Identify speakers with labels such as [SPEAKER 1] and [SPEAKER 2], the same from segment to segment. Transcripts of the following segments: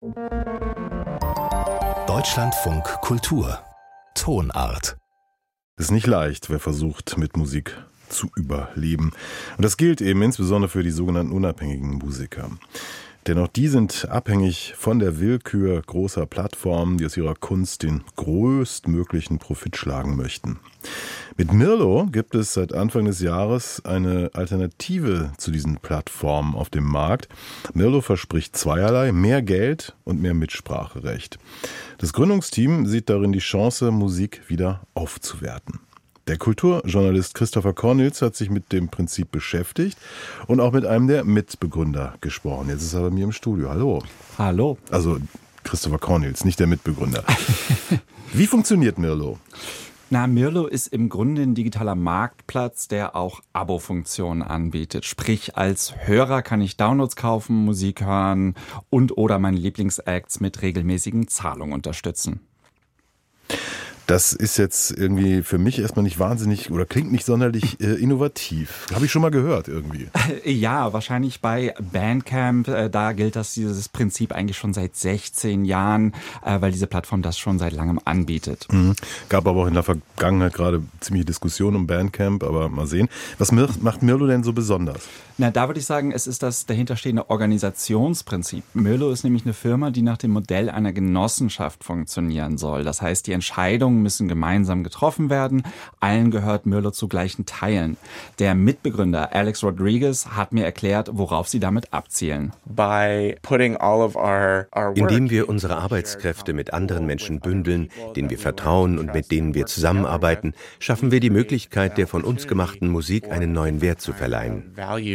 [SPEAKER 1] Deutschlandfunk Kultur Tonart.
[SPEAKER 2] Es ist nicht leicht, wer versucht, mit Musik zu überleben. Und das gilt eben insbesondere für die sogenannten unabhängigen Musiker. Denn auch die sind abhängig von der Willkür großer Plattformen, die aus ihrer Kunst den größtmöglichen Profit schlagen möchten. Mit Mirlo gibt es seit Anfang des Jahres eine Alternative zu diesen Plattformen auf dem Markt. Mirlo verspricht zweierlei: mehr Geld und mehr Mitspracherecht. Das Gründungsteam sieht darin die Chance, Musik wieder aufzuwerten. Der Kulturjournalist Christopher Cornils hat sich mit dem Prinzip beschäftigt und auch mit einem der Mitbegründer gesprochen. Jetzt ist er bei mir im Studio. Hallo.
[SPEAKER 3] Hallo.
[SPEAKER 2] Also Christopher Cornils, nicht der Mitbegründer. Wie funktioniert Mirlo?
[SPEAKER 3] Mirlo ist im Grunde ein digitaler Marktplatz, der auch Abo-Funktionen anbietet. Sprich, als Hörer kann ich Downloads kaufen, Musik hören und oder meine Lieblingsacts mit regelmäßigen Zahlungen unterstützen.
[SPEAKER 2] Das ist jetzt irgendwie für mich erstmal nicht wahnsinnig oder klingt nicht sonderlich innovativ. Habe ich schon mal gehört irgendwie.
[SPEAKER 3] Ja, wahrscheinlich bei Bandcamp. Da gilt dieses Prinzip eigentlich schon seit 16 Jahren, weil diese Plattform das schon seit langem anbietet.
[SPEAKER 2] Gab aber auch in der Vergangenheit gerade ziemliche Diskussionen um Bandcamp, aber mal sehen. Was macht Mirlo denn so besonders?
[SPEAKER 3] Da würde ich sagen, es ist das dahinterstehende Organisationsprinzip. Mirlo ist nämlich eine Firma, die nach dem Modell einer Genossenschaft funktionieren soll. Das heißt, die Entscheidungen müssen gemeinsam getroffen werden. Allen gehört Mirlo zu gleichen Teilen. Der Mitbegründer Alex Rodriguez hat mir erklärt, worauf sie damit abzielen.
[SPEAKER 4] Indem wir unsere Arbeitskräfte mit anderen Menschen bündeln, denen wir vertrauen und mit denen wir zusammenarbeiten, schaffen wir die Möglichkeit, der von uns gemachten Musik einen neuen Wert zu verleihen.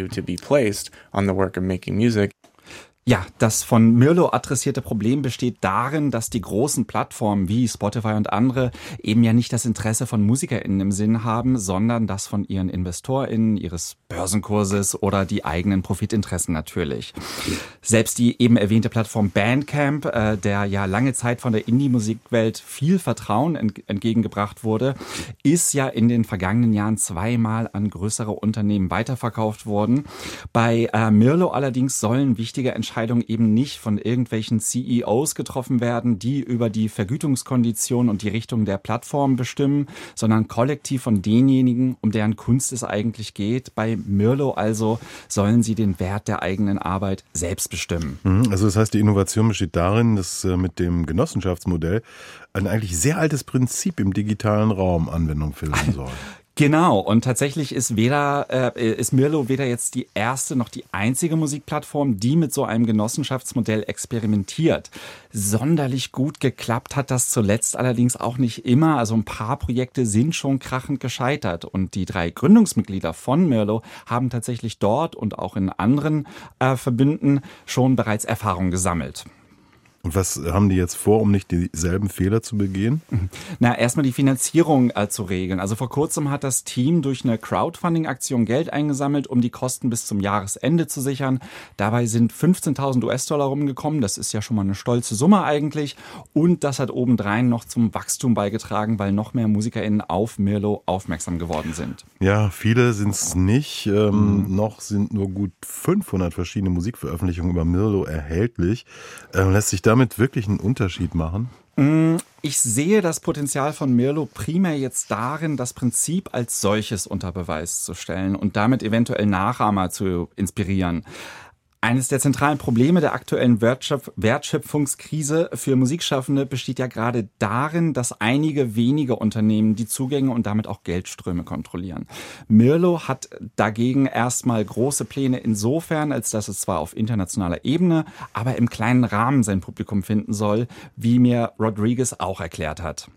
[SPEAKER 3] Ja, das von Mirlo adressierte Problem besteht darin, dass die großen Plattformen wie Spotify und andere eben ja nicht das Interesse von MusikerInnen im Sinn haben, sondern das von ihren InvestorInnen, ihres Börsenkurses oder die eigenen Profitinteressen natürlich. Selbst die eben erwähnte Plattform Bandcamp, der ja lange Zeit von der Indie-Musikwelt viel Vertrauen entgegengebracht wurde, ist ja in den vergangenen Jahren zweimal an größere Unternehmen weiterverkauft worden. Bei Mirlo allerdings sollen wichtige Entscheidungen eben nicht von irgendwelchen CEOs getroffen werden, die über die Vergütungskonditionen und die Richtung der Plattform bestimmen, sondern kollektiv von denjenigen, um deren Kunst es eigentlich geht. Bei Mirlo also sollen sie den Wert der eigenen Arbeit selbst bestimmen.
[SPEAKER 2] Also das heißt, die Innovation besteht darin, dass mit dem Genossenschaftsmodell ein eigentlich sehr altes Prinzip im digitalen Raum Anwendung finden soll.
[SPEAKER 3] Genau, und tatsächlich ist Mirlo weder jetzt die erste noch die einzige Musikplattform, die mit so einem Genossenschaftsmodell experimentiert. Sonderlich gut geklappt hat das zuletzt allerdings auch nicht immer. Also ein paar Projekte sind schon krachend gescheitert. Und die 3 Gründungsmitglieder von Mirlo haben tatsächlich dort und auch in anderen Verbünden schon bereits Erfahrung gesammelt.
[SPEAKER 2] Und was haben die jetzt vor, um nicht dieselben Fehler zu begehen?
[SPEAKER 3] Erstmal die Finanzierung zu regeln. Also vor kurzem hat das Team durch eine Crowdfunding-Aktion Geld eingesammelt, um die Kosten bis zum Jahresende zu sichern. Dabei sind 15.000 US-Dollar rumgekommen. Das ist ja schon mal eine stolze Summe eigentlich. Und das hat obendrein noch zum Wachstum beigetragen, weil noch mehr MusikerInnen auf Mirlo aufmerksam geworden sind.
[SPEAKER 2] Ja, viele sind es nicht. Noch sind nur gut 500 verschiedene Musikveröffentlichungen über Mirlo erhältlich. Lässt sich damit wirklich einen Unterschied machen?
[SPEAKER 3] Ich sehe das Potenzial von Mirlo primär jetzt darin, das Prinzip als solches unter Beweis zu stellen und damit eventuell Nachahmer zu inspirieren. Eines der zentralen Probleme der aktuellen Wertschöpfungskrise für Musikschaffende besteht ja gerade darin, dass einige wenige Unternehmen die Zugänge und damit auch Geldströme kontrollieren. Mirlo hat dagegen erstmal große Pläne insofern, als dass es zwar auf internationaler Ebene, aber im kleinen Rahmen sein Publikum finden soll, wie mir Rodriguez auch erklärt hat.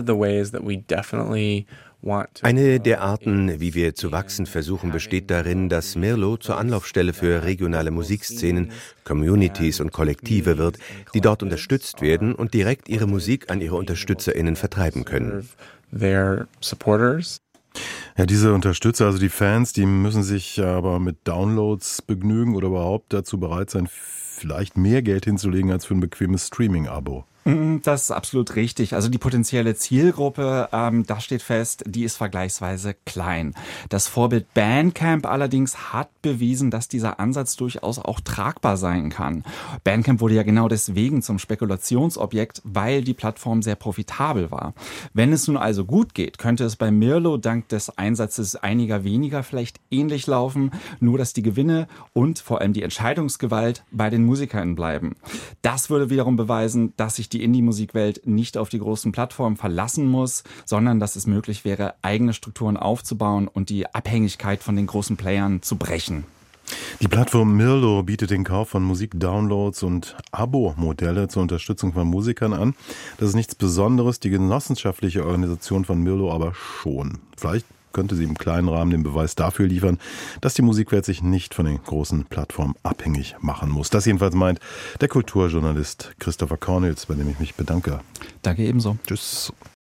[SPEAKER 4] Eine der Arten, wie wir zu wachsen versuchen, besteht darin, dass Mirlo zur Anlaufstelle für regionale Musikszenen, Communities und Kollektive wird, die dort unterstützt werden und direkt ihre Musik an ihre UnterstützerInnen vertreiben können.
[SPEAKER 2] Ja, diese Unterstützer, also die Fans, die müssen sich aber mit Downloads begnügen oder überhaupt dazu bereit sein, vielleicht mehr Geld hinzulegen als für ein bequemes Streaming-Abo.
[SPEAKER 3] Das ist absolut richtig. Also die potenzielle Zielgruppe, das steht fest, die ist vergleichsweise klein. Das Vorbild Bandcamp allerdings hat bewiesen, dass dieser Ansatz durchaus auch tragbar sein kann. Bandcamp wurde ja genau deswegen zum Spekulationsobjekt, weil die Plattform sehr profitabel war. Wenn es nun also gut geht, könnte es bei Mirlo dank des Einsatzes einiger weniger vielleicht ähnlich laufen, nur dass die Gewinne und vor allem die Entscheidungsgewalt bei den Musikern bleiben. Das würde wiederum beweisen, dass sich die Indie-Musikwelt nicht auf die großen Plattformen verlassen muss, sondern dass es möglich wäre, eigene Strukturen aufzubauen und die Abhängigkeit von den großen Playern zu brechen.
[SPEAKER 2] Die Plattform Mirlo bietet den Kauf von Musikdownloads und Abo-Modelle zur Unterstützung von Musikern an. Das ist nichts Besonderes, die genossenschaftliche Organisation von Mirlo aber schon. Vielleicht könnte sie im kleinen Rahmen den Beweis dafür liefern, dass die Musikwelt sich nicht von den großen Plattformen abhängig machen muss. Das jedenfalls meint der Kulturjournalist Christopher Cornels, bei dem ich mich bedanke.
[SPEAKER 3] Danke ebenso.
[SPEAKER 2] Tschüss.